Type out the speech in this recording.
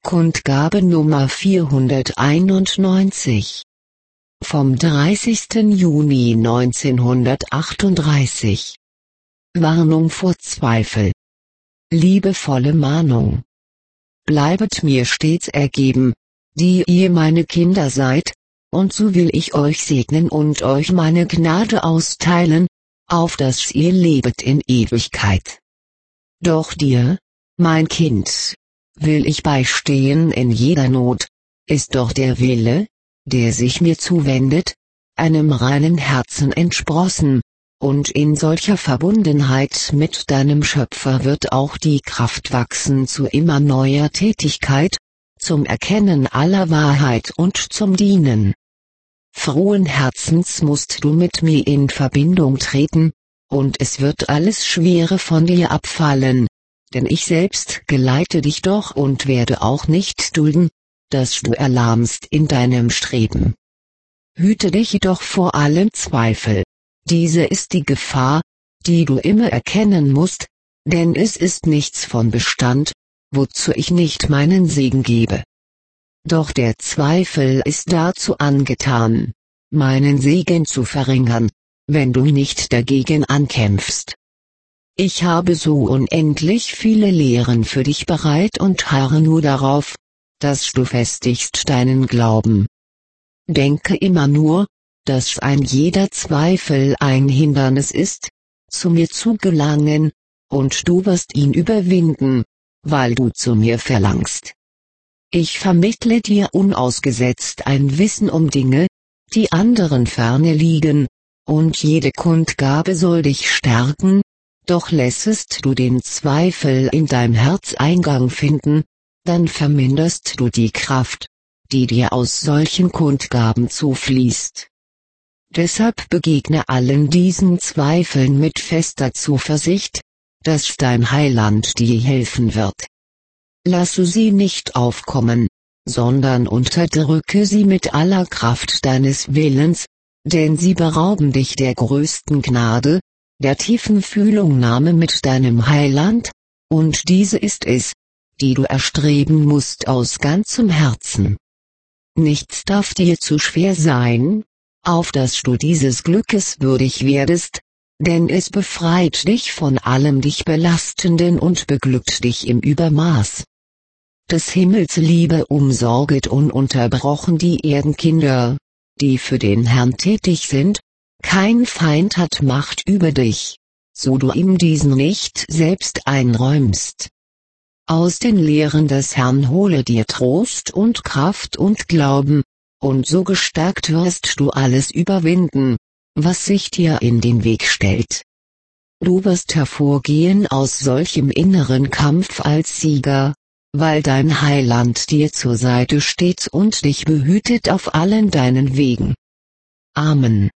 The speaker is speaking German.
Kundgabe Nummer 491. Vom 30. Juni 1938. Warnung vor Zweifel. Liebevolle Mahnung. Bleibet mir stets ergeben, die ihr meine Kinder seid, und so will ich euch segnen und euch meine Gnade austeilen, auf dass ihr lebet in Ewigkeit. Doch dir, mein Kind, will ich beistehen in jeder Not, ist doch der Wille, der sich mir zuwendet, einem reinen Herzen entsprossen, und in solcher Verbundenheit mit deinem Schöpfer wird auch die Kraft wachsen zu immer neuer Tätigkeit, zum Erkennen aller Wahrheit und zum Dienen. Frohen Herzens musst du mit mir in Verbindung treten, und es wird alles Schwere von dir abfallen, denn ich selbst geleite dich doch und werde auch nicht dulden, dass du erlahmst in deinem Streben. Hüte dich jedoch vor allem Zweifel, diese ist die Gefahr, die du immer erkennen musst, denn es ist nichts von Bestand, wozu ich nicht meinen Segen gebe. Doch der Zweifel ist dazu angetan, meinen Segen zu verringern, wenn du nicht dagegen ankämpfst. Ich habe so unendlich viele Lehren für dich bereit und harre nur darauf, dass du festigst deinen Glauben. Denke immer nur, dass ein jeder Zweifel ein Hindernis ist, zu mir zu gelangen, und du wirst ihn überwinden, weil du zu mir verlangst. Ich vermittle dir unausgesetzt ein Wissen um Dinge, die anderen ferne liegen, und jede Kundgabe soll dich stärken, doch lässest du den Zweifel in dein Herz Eingang finden, dann verminderst du die Kraft, die dir aus solchen Kundgaben zufließt. Deshalb begegne allen diesen Zweifeln mit fester Zuversicht, dass dein Heiland dir helfen wird. Lasse sie nicht aufkommen, sondern unterdrücke sie mit aller Kraft deines Willens, denn sie berauben dich der größten Gnade, der tiefen Fühlungnahme mit deinem Heiland, und diese ist es, die du erstreben musst aus ganzem Herzen. Nichts darf dir zu schwer sein, auf dass du dieses Glückes würdig werdest, denn es befreit dich von allem dich Belastenden und beglückt dich im Übermaß. Des Himmels Liebe umsorget ununterbrochen die Erdenkinder, die für den Herrn tätig sind, kein Feind hat Macht über dich, so du ihm diesen nicht selbst einräumst. Aus den Lehren des Herrn hole dir Trost und Kraft und Glauben, und so gestärkt wirst du alles überwinden, was sich dir in den Weg stellt. Du wirst hervorgehen aus solchem inneren Kampf als Sieger, weil dein Heiland dir zur Seite steht und dich behütet auf allen deinen Wegen. Amen.